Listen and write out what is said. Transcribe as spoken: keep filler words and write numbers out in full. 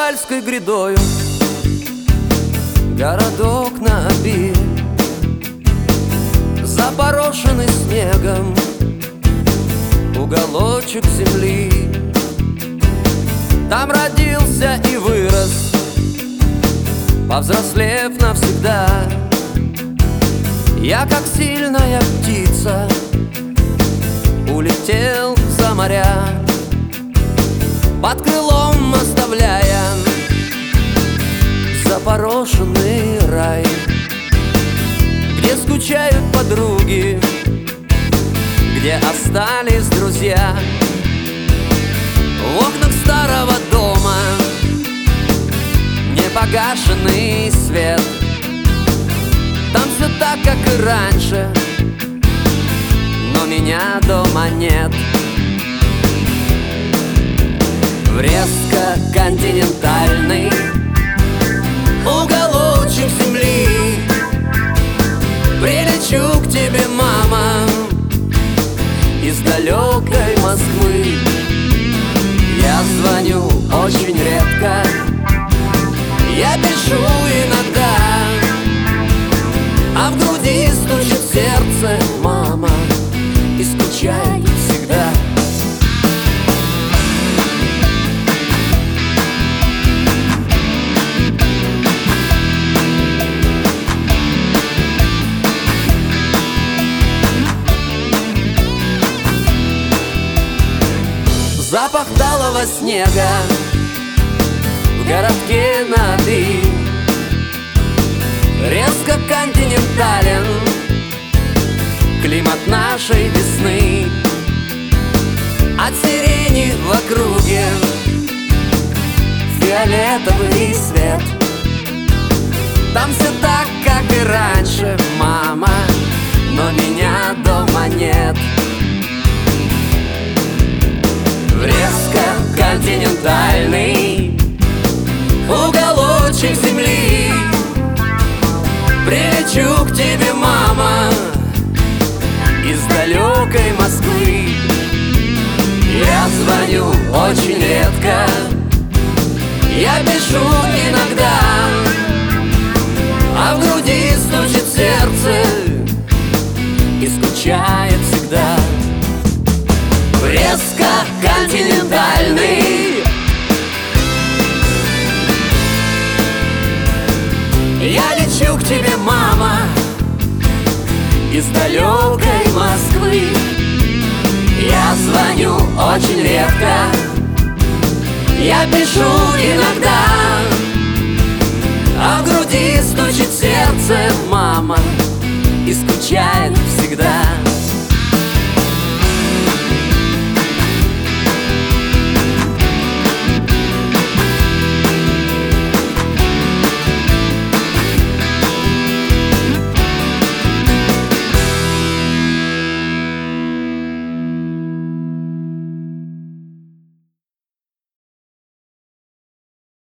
Уральской грядою городок на Оби, запорошенный снегом уголочек земли. Там родился и вырос, повзрослев навсегда. Я, как сильная птица, улетел за моря, под крылом оставляя запорошенный рай, где скучают подруги, где остались друзья. В окнах старого дома непогашенный свет. Там все так, как и раньше, но меня дома нет. В резко континентальный уголочек земли прилечу к тебе, мама, из далекой Москвы. Я звоню очень редко, я пишу иногда, а в груди стучит сердце, мама, и скучает всегда. Запах талого снега в городке на Оби резко континентален климат нашей весны. От сирени в округе фиолетовый свет. Там все так, как и раньше, мама, но меня дома нет. В резко континентальный уголочек земли прилечу к тебе, мама, из далекой Москвы. Я звоню очень редко, я пишу иногда, а в груди стучит сердце и скучает всегда. В резко континентальный я лечу к тебе, мама, из далекой Москвы. Я звоню очень редко, я пишу иногда,